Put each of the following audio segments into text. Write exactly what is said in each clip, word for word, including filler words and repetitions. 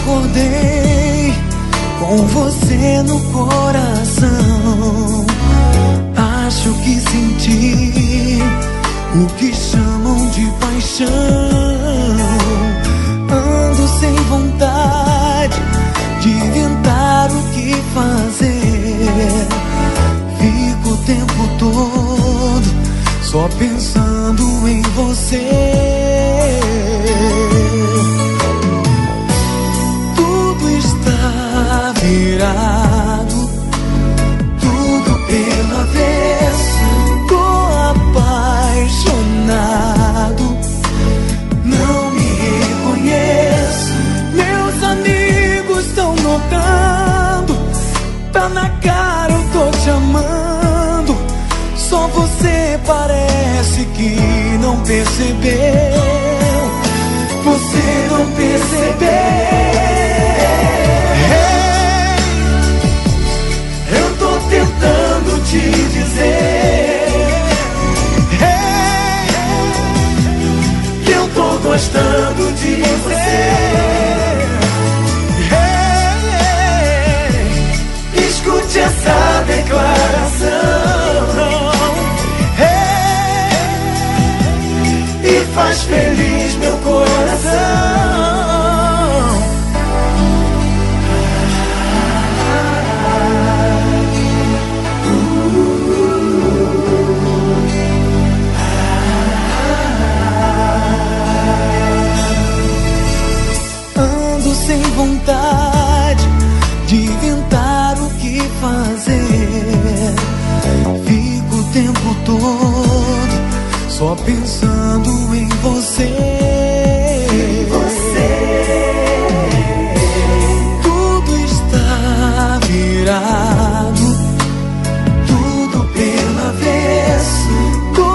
acordei com você no coração. Acho que senti o que chamam de paixão. Ando sem vontade de inventar o que fazer. Fico o tempo todo só pensando em você. Tudo está virado, tudo pelo avesso. Tô apaixonado, não me reconheço. Meus amigos estão notando, tá na cara, eu tô te amando. Só você parece que não percebeu. Você não percebeu. Hey, eu tô tentando te dizer, hey, que eu tô gostando de você. Hey, escute essa declaração e faz feliz meu coração. Ando sem vontade de inventar o que fazer. Fico o tempo todo só pensando em você. Em você. Tudo está virado, tudo pelo avesso. Tô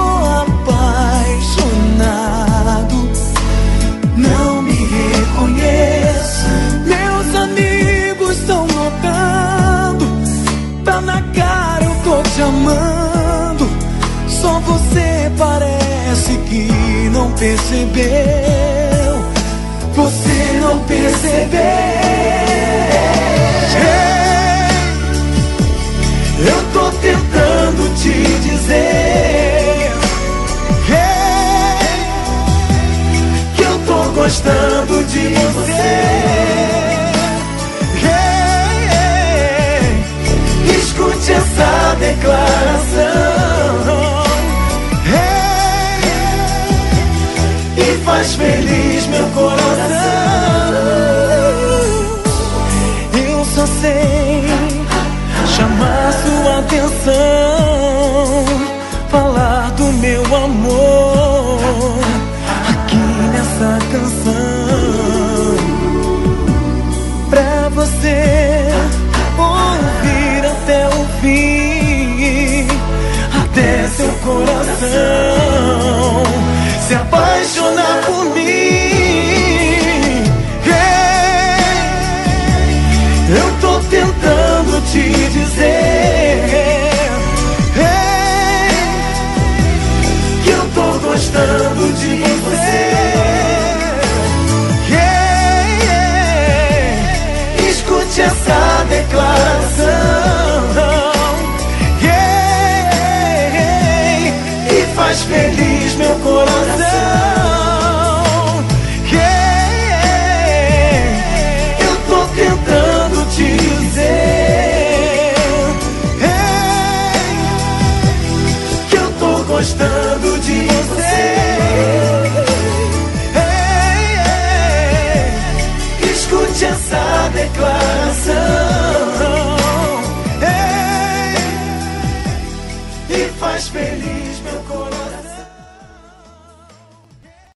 apaixonado, não me reconheço. Meus amigos estão notando, tá na cara, eu tô te amando. Só você parece que não percebeu. Você não percebeu. Hey, eu tô tentando te dizer, hey, que eu tô gostando de você. Hey, escute essa declaração e faz feliz meu coração. Eu só sei chamar sua atenção, falar do meu amor aqui nessa canção, pra você ouvir até o fim, até seu coração se apaixonar por mim. Hey, eu tô tentando te dizer, hey, que eu tô gostando de você. Hey, escute essa declaração, hey, e faz feliz meu coração. Gostando